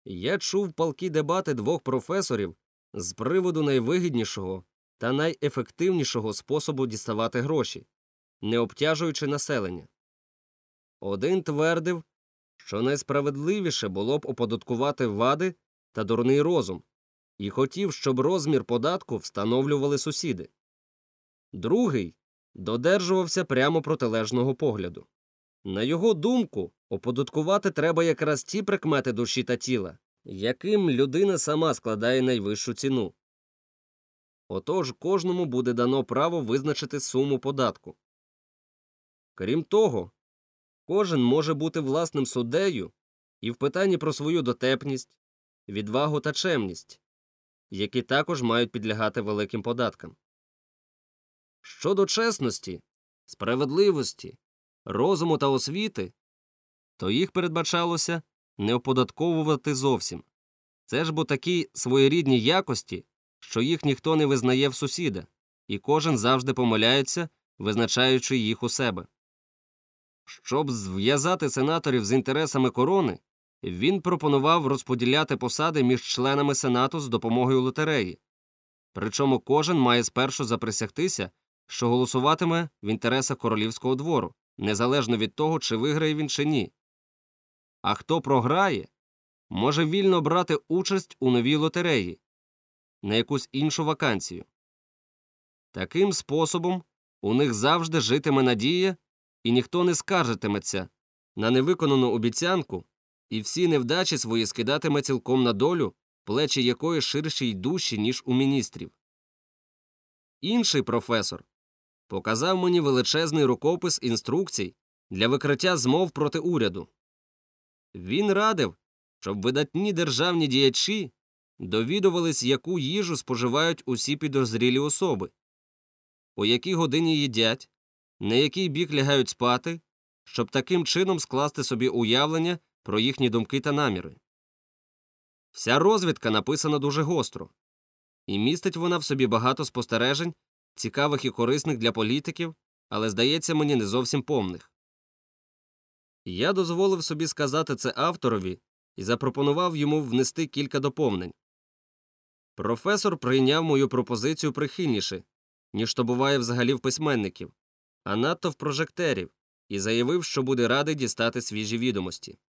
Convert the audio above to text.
Я чув палкі дебати двох професорів з приводу найвигіднішого та найефективнішого способу діставати гроші, не обтяжуючи населення. Один твердив, що найсправедливіше було б оподаткувати вади та дурний розум, і хотів, щоб розмір податку встановлювали сусіди. Другий додержувався прямо протилежного погляду. На його думку, оподаткувати треба якраз ті прикмети душі та тіла, яким людина сама складає найвищу ціну. Отож, кожному буде дано право визначити суму податку. Крім того, кожен може бути власним суддею і в питанні про свою дотепність, відвагу та чемність, які також мають підлягати великим податкам. Щодо чесності, справедливості, розуму та освіти, то їх передбачалося не оподатковувати зовсім. Це ж бо такі своєрідні якості, що їх ніхто не визнає в сусіда, і кожен завжди помиляється, визначаючи їх у себе. Щоб зв'язати сенаторів з інтересами корони, він пропонував розподіляти посади між членами Сенату з допомогою лотереї. Причому кожен має спершу заприсягтися, що голосуватиме в інтересах королівського двору, незалежно від того, чи виграє він чи ні. А хто програє, може вільно брати участь у новій лотереї на якусь іншу вакансію. Таким способом у них завжди житиме надія, і ніхто не скаржитиметься на невиконану обіцянку, і всі невдачі свої скидатиме цілком на долю, плечі якої ширші й дужчі, ніж у міністрів. Інший професор показав мені величезний рукопис інструкцій для викриття змов проти уряду. Він радив, щоб видатні державні діячі довідувались, яку їжу споживають усі підозрілі особи, о якій годині їдять, на який бік лягають спати, щоб таким чином скласти собі уявлення про їхні думки та наміри. Вся розвідка написана дуже гостро, і містить вона в собі багато спостережень, цікавих і корисних для політиків, але, здається мені, не зовсім повних. Я дозволив собі сказати це авторові і запропонував йому внести кілька доповнень. Професор прийняв мою пропозицію прихильніше, ніж то буває взагалі в письменників, а надто в прожектерів, і заявив, що буде радий дістати свіжі відомості.